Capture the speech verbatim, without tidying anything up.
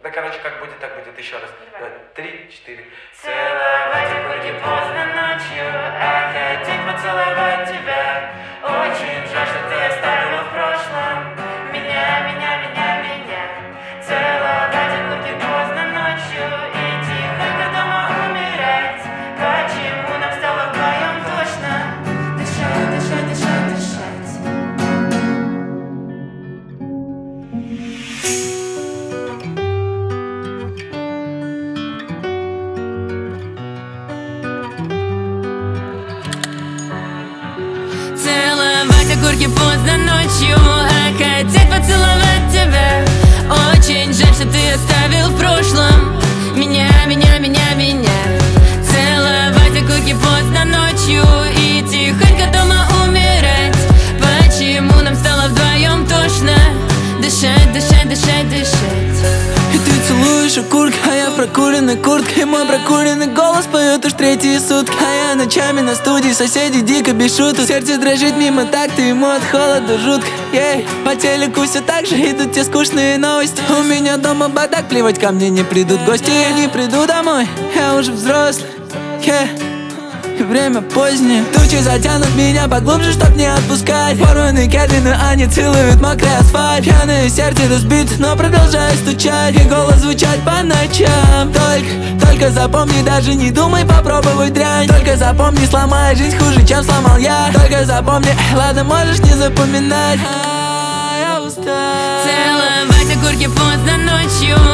Да, короче, как будет, так будет. Еще раз. Давай. Три, четыре. Целовать и будет поздно ночью, а хотеть поцеловать тебя. Очень жаль, что ты оставила в прошлом меня, меня, меня, меня. Целовать и будет поздно ночью и тихо дома умирать. Почему нам стало вдвоем тошно дышать, дышать, дышать, дышать? Целовать окурки поздно ночью, а хотеть поцеловать тебя. Очень жаль, что ты оставил в прошлом меня, меня, меня, меня. Целовать окурки поздно ночью и тихонько дома умирать. Почему нам стало вдвоем тошно дышать, дышать, дышать, дышать? И ты целуешь окурки, а я в прокуренной куртке. И мой прокуренный голос поет уж третьи сутки. А я ночами на студии, соседи дико без шуток. Сердце дрожит мимо такта, ему от холода жутко. Ей, по телеку все так же идут те скучные новости. У меня дома бардак, плевать, ко мне не придут гости. Я не приду домой, я уже взрослый. Yeah. И время позднее. Тучи затянут меня поглубже, чтоб не отпускать. Порванные Кельвины, они целуют мокрый асфальт. Пьяное сердце разбито, но продолжает стучать. И голос звучать по ночам. Только, только запомни, даже не думай попробовать дрянь. Только запомни, сломай жизнь хуже, чем сломал я. Только запомни, ладно, можешь не запоминать. А, я устал. Целовать окурки поздно ночью,